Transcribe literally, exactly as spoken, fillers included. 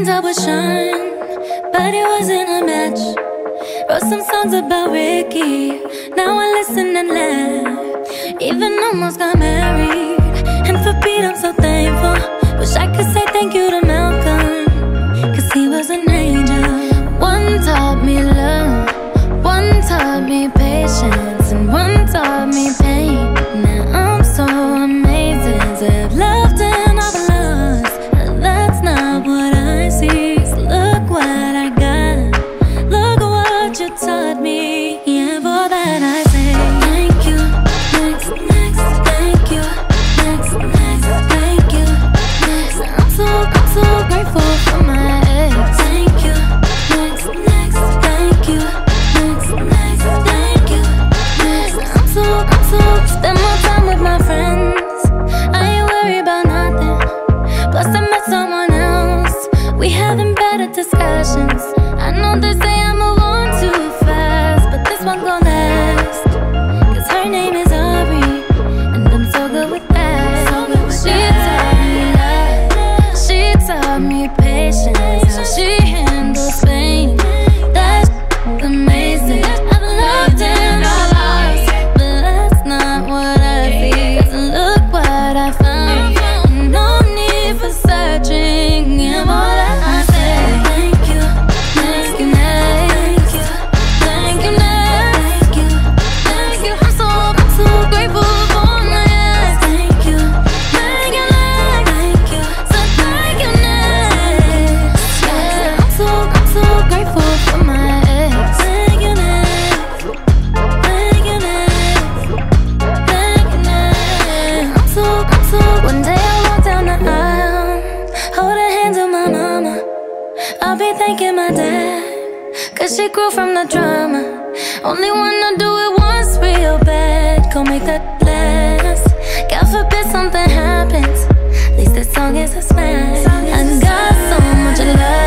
up with Sean, but it wasn't a match. Wrote some songs about Ricky, now I listen and laugh. Even almost got married, and for Pete I'm so thankful. Wish I could say thank you to Malcolm, cause he was an angel. One taught me love, one taught me patience, and one taught me pain. Now I'm so amazing to have loved and I've lost. That's not what I see, so look what I got. Look what you taught me, yeah, for that I say thank you, next, next, thank you, next, next, thank you, next. I'm so, I'm so grateful for my ex. Thank you, next, next, thank you, next, next, thank you, next. I'm so, I'm so, spend more time with my friends, I ain't worried about nothing. Plus I met someone else, we having better discussions. I know they say I move on too fast, but this one gon' last, cause her name is Aubrey, and I'm so good with that. So good with she that. Taught me love, she taught me patience, how she handles pain. That's amazing. I've loved and I lost, but that's not what I see, cause look what I found. No need for searching, yeah, more that I say thank you, thank you, thank you, thank you, thank you, thank you. I'm so, I'm so grateful for my ex. Thank you, thank you, thank you, so thank you, next. Yeah, I'm so, I'm so grateful for my ex. Thank you, next, thank you, next, thank you, next. I'm so, I'm so. One day I walk down the aisle, hold her hands with my mama. I'll be thanking my dad, cause she grew from the drama. Only wanna do it once real bad, go make that last. God forbid something happens, at least this song is a smash. I got so much love.